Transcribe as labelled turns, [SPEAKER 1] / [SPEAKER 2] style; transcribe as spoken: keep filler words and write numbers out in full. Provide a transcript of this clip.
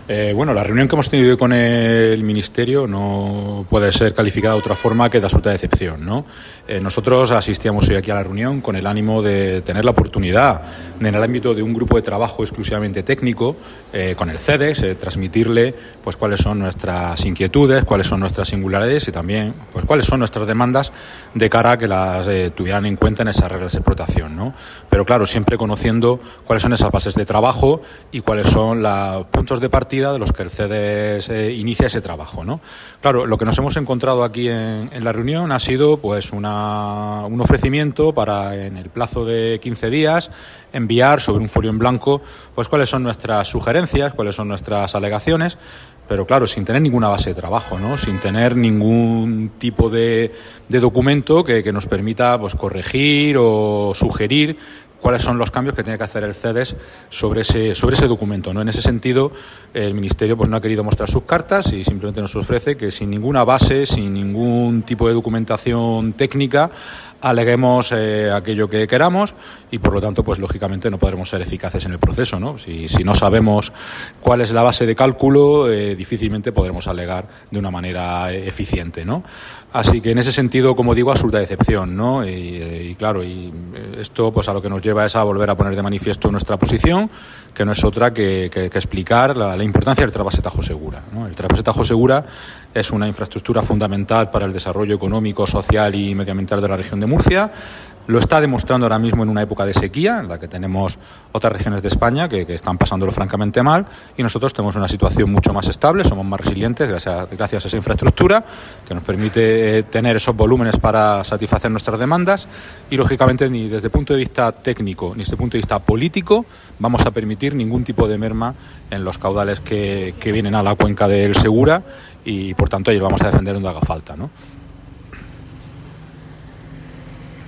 [SPEAKER 1] Eh, bueno, la reunión que hemos tenido hoy con el Ministerio no puede ser calificada de otra forma que de absoluta decepción, ¿no? Eh, nosotros asistíamos hoy aquí a la reunión con el ánimo de tener la oportunidad, en el ámbito de un grupo de trabajo exclusivamente técnico, eh, con el CEDES, eh, transmitirle pues cuáles son nuestras inquietudes, cuáles son nuestras singularidades y también pues cuáles son nuestras demandas de cara a que las eh, tuvieran en cuenta en esas reglas de explotación, ¿no? Pero claro, siempre conociendo cuáles son esas bases de trabajo y cuáles son los puntos de partida de los que el CEDES eh, inicia ese trabajo, ¿no? Claro, lo que nos hemos encontrado aquí en, en la reunión ha sido pues una, un ofrecimiento para en el plazo de quince días enviar sobre un folio en blanco pues cuáles son nuestras sugerencias, cuáles son nuestras alegaciones, pero claro, sin tener ninguna base de trabajo, ¿no? Sin tener ningún tipo de, de documento que, que nos permita pues corregir o sugerir cuáles son los cambios que tiene que hacer el CEDES sobre ese sobre ese documento, ¿no? En ese sentido, el Ministerio pues no ha querido mostrar sus cartas y simplemente nos ofrece que sin ninguna base, sin ningún tipo de documentación técnica, aleguemos eh, aquello que queramos y por lo tanto pues lógicamente no podremos ser eficaces en el proceso, ¿no? Si, si no sabemos cuál es la base de cálculo, eh, difícilmente podremos alegar de una manera eh, eficiente, ¿no? Así que en ese sentido, como digo, absoluta decepción, ¿no? Y, y claro, y esto pues a lo que nos lleva es a volver a poner de manifiesto nuestra posición, que no es otra que, que, que explicar la, la importancia del trasvase Tajo Segura, ¿no? El trasvase Tajo Segura es una infraestructura fundamental para el desarrollo económico, social y medioambiental de la región de Murcia. Lo está demostrando ahora mismo en una época de sequía, en la que tenemos otras regiones de España que, que están pasándolo francamente mal, y nosotros tenemos una situación mucho más estable, somos más resilientes gracias, gracias a esa infraestructura que nos permite tener esos volúmenes para satisfacer nuestras demandas y, lógicamente, ni desde el punto de vista técnico ni desde el punto de vista político vamos a permitir ningún tipo de merma en los caudales que, que vienen a la cuenca del Segura y, por tanto, ellos vamos a defender donde haga falta, ¿no?